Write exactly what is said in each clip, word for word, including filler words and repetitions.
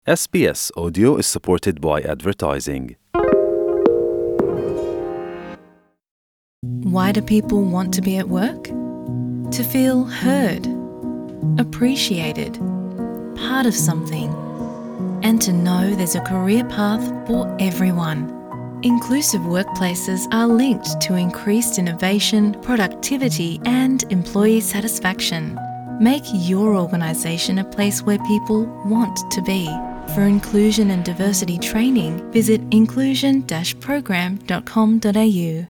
S B S Audio is supported by advertising. Why do people want to be at work? To feel heard, appreciated, part of something, and to know there's a career path for everyone. Inclusive workplaces are linked to increased innovation, productivity, and employee satisfaction. Make your organisation a place where people want to be. For inclusion and diversity training, visit inclusion dash program dot com dot a u.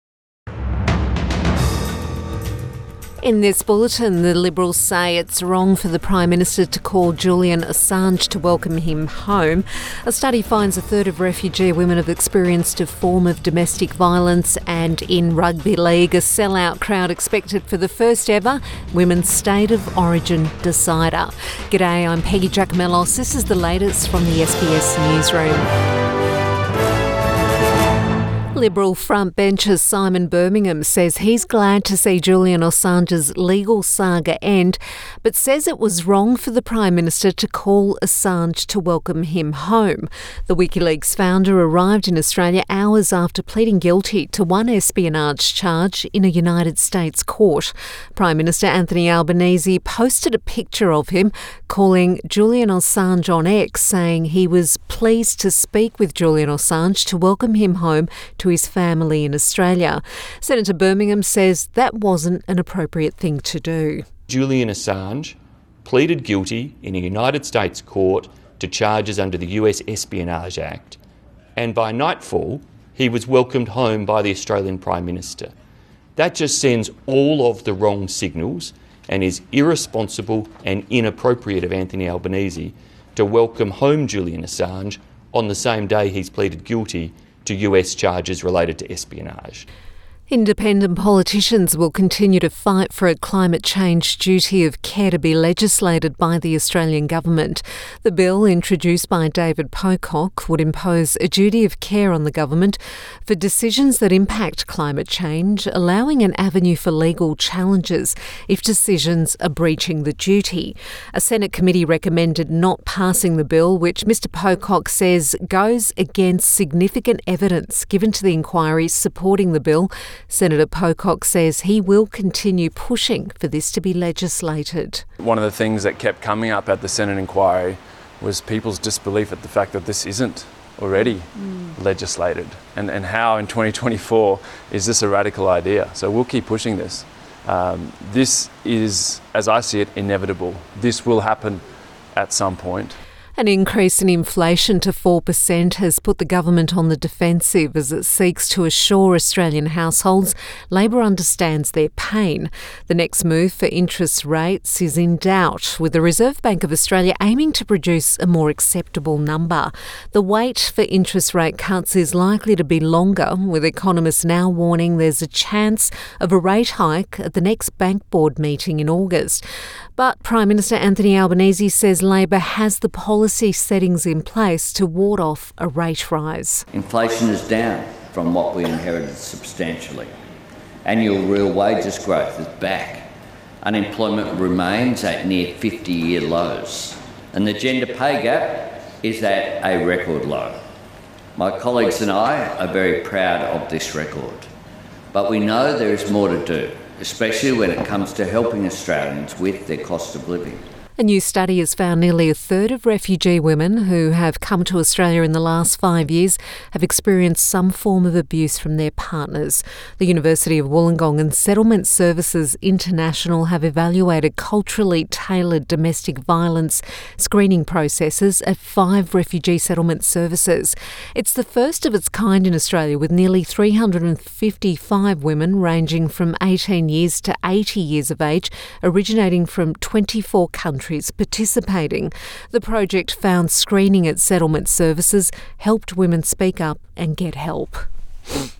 In this bulletin, the Liberals say it's wrong for the Prime Minister to call Julian Assange to welcome him home. A study finds a third of refugee women have experienced a form of domestic violence, and in rugby league, a sellout crowd expected for the first ever Women's State of Origin decider. G'day, I'm Peggy Giacomellos. This is the latest from the S B S Newsroom. Liberal frontbencher Simon Birmingham says he's glad to see Julian Assange's legal saga end, but says it was wrong for the Prime Minister to call Assange to welcome him home. The WikiLeaks founder arrived in Australia hours after pleading guilty to one espionage charge in a United States court. Prime Minister Anthony Albanese posted a picture of him, calling Julian Assange on X, saying he was pleased to speak with Julian Assange to welcome him home to his family in Australia. Senator Birmingham says that wasn't an appropriate thing to do. Julian Assange pleaded guilty in a United States court to charges under the U S Espionage Act, and by nightfall he was welcomed home by the Australian Prime Minister. That just sends all of the wrong signals and is irresponsible and inappropriate of Anthony Albanese to welcome home Julian Assange on the same day he's pleaded guilty to U S charges related to espionage. Independent politicians will continue to fight for a climate change duty of care to be legislated by the Australian government. The bill, introduced by David Pocock, would impose a duty of care on the government for decisions that impact climate change, allowing an avenue for legal challenges if decisions are breaching the duty. A Senate committee recommended not passing the bill, which Mr Pocock says goes against significant evidence given to the inquiry supporting the bill. Senator Pocock says he will continue pushing for this to be legislated. One of the things that kept coming up at the Senate inquiry was people's disbelief at the fact that this isn't already mm. legislated, and, and how in twenty twenty-four is this a radical idea. So we'll keep pushing this. Um, this is, as I see it, inevitable. This will happen at some point. An increase in inflation to four percent has put the government on the defensive as it seeks to assure Australian households Labor understands their pain. The next move for interest rates is in doubt, with the Reserve Bank of Australia aiming to produce a more acceptable number. The wait for interest rate cuts is likely to be longer, with economists now warning there's a chance of a rate hike at the next Bank Board meeting in August. But Prime Minister Anthony Albanese says Labor has the policy settings in place to ward off a rate rise. Inflation is down from what we inherited substantially. Annual real wages growth is back. Unemployment remains at near fifty-year lows. And the gender pay gap is at a record low. My colleagues and I are very proud of this record. But we know there is more to do, especially when it comes to helping Australians with their cost of living. A new study has found nearly a third of refugee women who have come to Australia in the last five years have experienced some form of abuse from their partners. The University of Wollongong and Settlement Services International have evaluated culturally tailored domestic violence screening processes at five refugee settlement services. It's the first of its kind in Australia, with nearly three hundred fifty-five women ranging from eighteen years to eighty years of age, originating from twenty-four countries participating. The project found screening at settlement services helped women speak up and get help.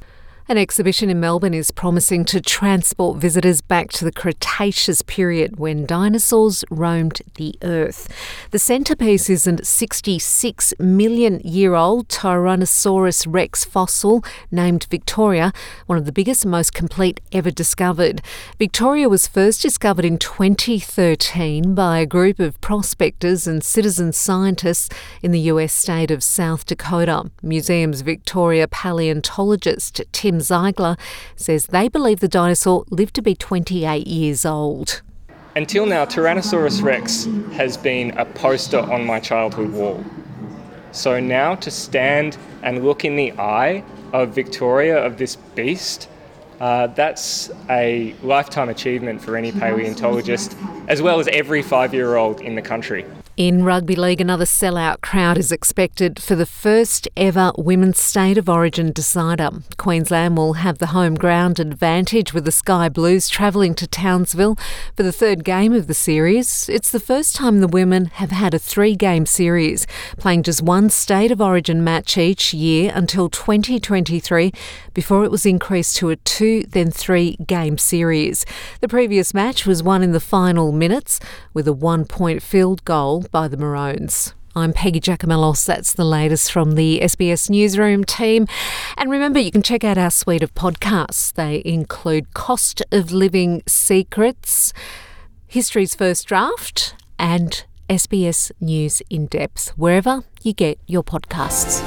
An exhibition in Melbourne is promising to transport visitors back to the Cretaceous period when dinosaurs roamed the earth. The centrepiece is a sixty-six million year old Tyrannosaurus rex fossil named Victoria, one of the biggest and most complete ever discovered. Victoria was first discovered in twenty thirteen by a group of prospectors and citizen scientists in the U S state of South Dakota. Museum's Victoria paleontologist Tim Ziegler says they believe the dinosaur lived to be twenty-eight years old. Until now, Tyrannosaurus rex has been a poster on my childhood wall. So now to stand and look in the eye of Victoria, of this beast, uh, that's a lifetime achievement for any paleontologist, as well as every five-year-old in the country. In rugby league, another sellout crowd is expected for the first ever Women's State of Origin decider. Queensland will have the home ground advantage with the Sky Blues travelling to Townsville for the third game of the series. It's the first time the women have had a three-game series, playing just one State of Origin match each year until twenty twenty-three, before it was increased to a two, then three-game series. The previous match was won in the final minutes with a one-point field goal by the Maroons. I'm Peggy Giacomellos. That's the latest from the S B S Newsroom team. And remember, you can check out our suite of podcasts. They include Cost of Living Secrets, History's First Draft, and S B S News in Depth, wherever you get your podcasts.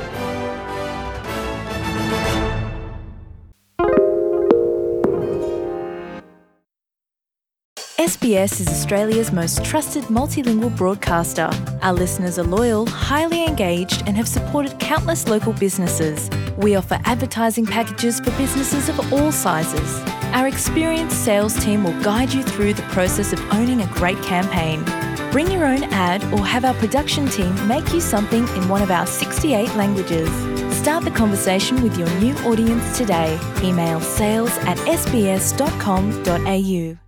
S B S is Australia's most trusted multilingual broadcaster. Our listeners are loyal, highly engaged, and have supported countless local businesses. We offer advertising packages for businesses of all sizes. Our experienced sales team will guide you through the process of owning a great campaign. Bring your own ad or have our production team make you something in one of our sixty-eight languages. Start the conversation with your new audience today. Email sales at s b s dot com dot a u.